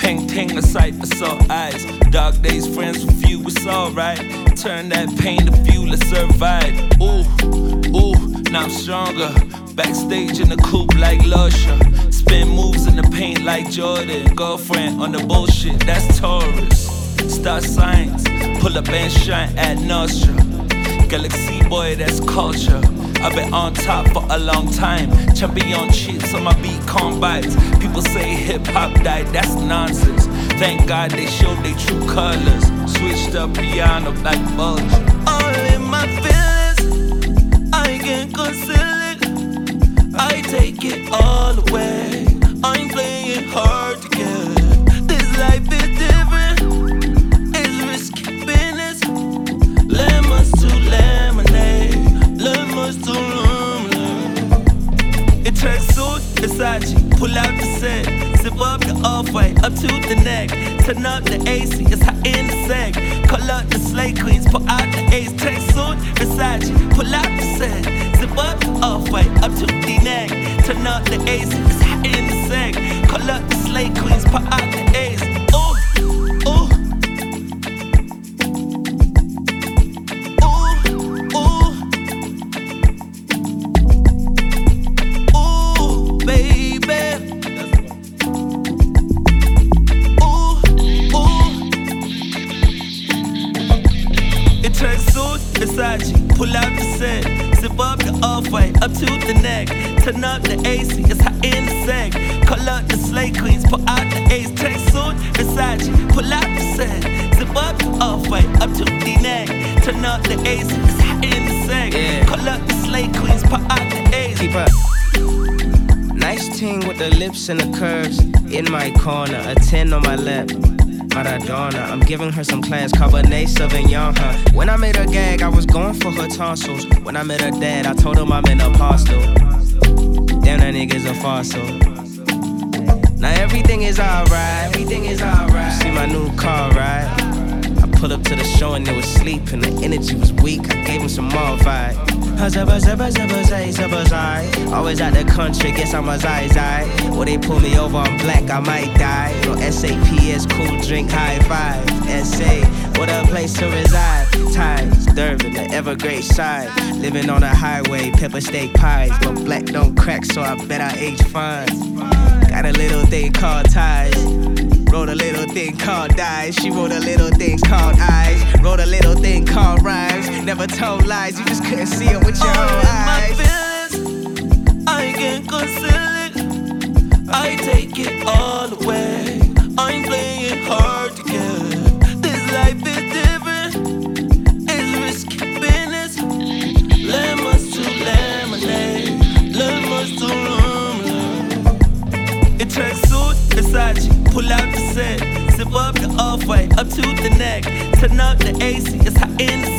Pain ting, a sight for sore eyes. Dark days, friends with you, it's alright. Turn that pain to fuel to survive. Ooh, ooh, now I'm stronger. Backstage in the coupe like Lusher. Spin moves in the paint like Jordan. Girlfriend on the bullshit, that's Taurus. Star signs, pull up and shine at Nostra. Galaxy boy, that's culture. I've been on top for a long time. Champion cheats on my beat combines. People say hip-hop died, that's nonsense. Thank God they showed their true colors. Switched up piano like Bulger. All in my feelings, I can't conceal it. I take it all away. I'm playing hard to get. This life is different. It's risky business. Lemons to lemonade. Lemons to lemonade. It tracks suit, Versace. Pull out the set. Zip up the off-white, up to the neck. Turn up the AC, it's hot in the sec. Call up the slay queens, pull out the ace. Track suit, Versace. Pull out the set. Zip up the off-white, up to the neck. Turn up the AC, it's hot in the sec. Call up the slay queens, pull out the ace. Ooh, ooh. Versace, pull out the set. Zip up the off-white, up to the neck. Turn up the AC, it's hot in the sec. Call up the slay queens, pull out the ace. Track suit, Versace, pull out the set. Zip up the off-white, up to the neck. Turn up the AC, it's hot in the sec. Call up the slay queens, pull out the ace. Keep up. Nice ting with the lips and the curves. In my corner, a 10 on my lap. Maradona, I'm giving her some class, Cabernet Sauvignon, huh? When I made her gag, I was going for her tonsils. When I met her dad, I told him I'm an apostle. Damn, that nigga's a fossil. Now everything is alright, everything is alright. See my new car, right? I pulled up to the show and they was sleeping. The energy was weak, I gave him some more vibe. Always out the country, guess I'm a zai. Or they pull me over, I'm black, I might die. You know, SAPS, cool drink, high five. SA, what a place to reside. Ties, Durban, the Evergreen side. Living on a highway, pepper steak pies. But black don't crack, so I bet I age fine. Got a little thing called ties. Wrote a little thing called dies. She wrote a little thing called eyes. Wrote a little thing called rhymes. Never told lies, you just couldn't see it with your own eyes. My feelings, I can't conceal it. I take it all away. I'm playing hard to get. This life is different. It's risky business. Lemons to lemonade. Lemons to lemonade. It tracks suit, Versace. Pull out the set. Zip up the off-white, up to the neck. Turn up the AC, it's hot in the